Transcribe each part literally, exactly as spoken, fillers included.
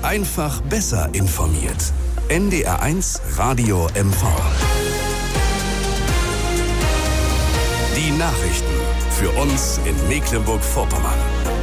Einfach besser informiert. N D R eins Radio M V. Die Nachrichten für uns in Mecklenburg-Vorpommern.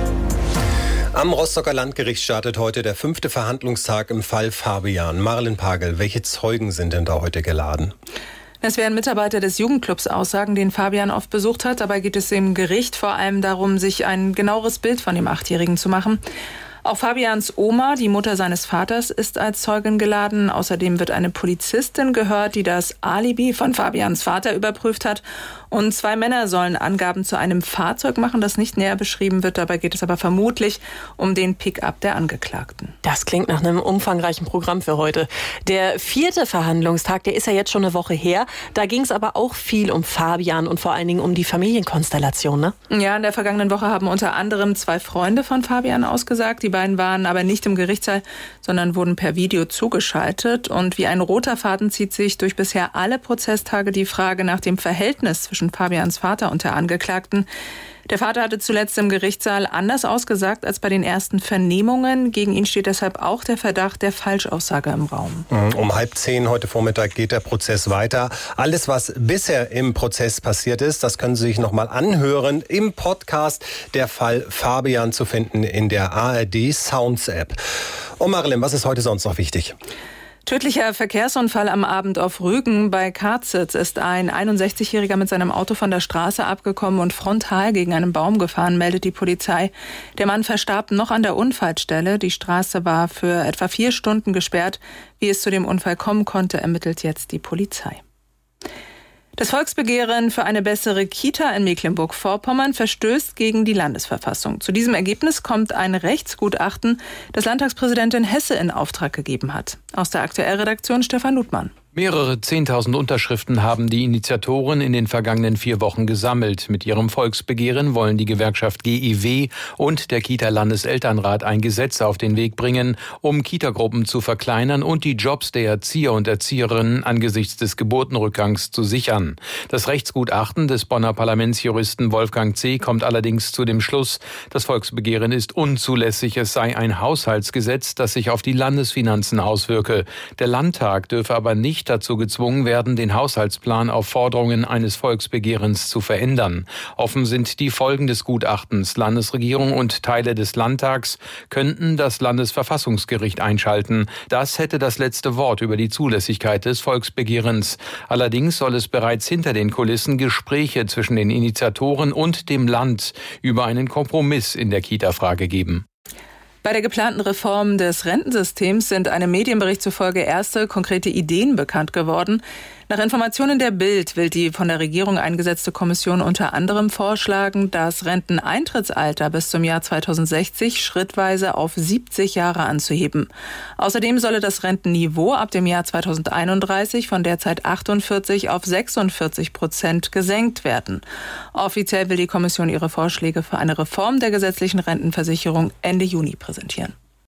Am Rostocker Landgericht startet heute der fünfte Verhandlungstag im Fall Fabian. Marlen Pagel, welche Zeugen sind denn da heute geladen? Es werden Mitarbeiter des Jugendclubs aussagen, den Fabian oft besucht hat. Dabei geht es im Gericht vor allem darum, sich ein genaueres Bild von dem Achtjährigen zu machen. Auch Fabians Oma, die Mutter seines Vaters, ist als Zeugin geladen. Außerdem wird eine Polizistin gehört, die das Alibi von Fabians Vater überprüft hat. Und zwei Männer sollen Angaben zu einem Fahrzeug machen, das nicht näher beschrieben wird. Dabei geht es aber vermutlich um den Pick-up der Angeklagten. Das klingt nach einem umfangreichen Programm für heute. Der vierte Verhandlungstag, der ist ja jetzt schon eine Woche her. Da ging es aber auch viel um Fabian und vor allen Dingen um die Familienkonstellation, ne? Ja, in der vergangenen Woche haben unter anderem zwei Freunde von Fabian ausgesagt. Die beiden waren aber nicht im Gerichtssaal, sondern wurden per Video zugeschaltet. Und wie ein roter Faden zieht sich durch bisher alle Prozesstage die Frage nach dem Verhältnis zwischen Fabians Vater und der Angeklagten. Der Vater hatte zuletzt im Gerichtssaal anders ausgesagt als bei den ersten Vernehmungen. Gegen ihn steht deshalb auch der Verdacht der Falschaussage im Raum. Um halb zehn heute Vormittag geht der Prozess weiter. Alles, was bisher im Prozess passiert ist, das können Sie sich noch mal anhören im Podcast. Der Fall Fabian zu finden in der A R D Sounds App. Und Marilyn, was ist heute sonst noch wichtig? Tödlicher Verkehrsunfall am Abend auf Rügen. Bei Karzitz ist ein einundsechzigjähriger mit seinem Auto von der Straße abgekommen und frontal gegen einen Baum gefahren, meldet die Polizei. Der Mann verstarb noch an der Unfallstelle. Die Straße war für etwa vier Stunden gesperrt. Wie es zu dem Unfall kommen konnte, ermittelt jetzt die Polizei. Das Volksbegehren für eine bessere Kita in Mecklenburg-Vorpommern verstößt gegen die Landesverfassung. Zu diesem Ergebnis kommt ein Rechtsgutachten, das Landtagspräsidentin Hesse in Auftrag gegeben hat. Aus der Aktuellredaktion Stefan Ludmann. Mehrere Zehntausend Unterschriften haben die Initiatoren in den vergangenen vier Wochen gesammelt. Mit ihrem Volksbegehren wollen die Gewerkschaft G I W und der Kita-Landeselternrat ein Gesetz auf den Weg bringen, um Kitagruppen zu verkleinern und die Jobs der Erzieher und Erzieherinnen angesichts des Geburtenrückgangs zu sichern. Das Rechtsgutachten des Bonner Parlamentsjuristen Wolfgang C. kommt allerdings zu dem Schluss, das Volksbegehren ist unzulässig, es sei ein Haushaltsgesetz, das sich auf die Landesfinanzen auswirke. Der Landtag dürfe aber nicht dazu gezwungen werden, den Haushaltsplan auf Forderungen eines Volksbegehrens zu verändern. Offen sind die Folgen des Gutachtens. Landesregierung und Teile des Landtags könnten das Landesverfassungsgericht einschalten. Das hätte das letzte Wort über die Zulässigkeit des Volksbegehrens. Allerdings soll es bereits hinter den Kulissen Gespräche zwischen den Initiatoren und dem Land über einen Kompromiss in der Kita-Frage geben. Bei der geplanten Reform des Rentensystems sind einem Medienbericht zufolge erste konkrete Ideen bekannt geworden. Nach Informationen der Bild will die von der Regierung eingesetzte Kommission unter anderem vorschlagen, das Renteneintrittsalter bis zum Jahr zweitausendsechzig schrittweise auf siebzig Jahre anzuheben. Außerdem solle das Rentenniveau ab dem Jahr zweitausendeinunddreißig von derzeit achtundvierzig auf sechsundvierzig Prozent gesenkt werden. Offiziell will die Kommission ihre Vorschläge für eine Reform der gesetzlichen Rentenversicherung Ende Juni präsentieren.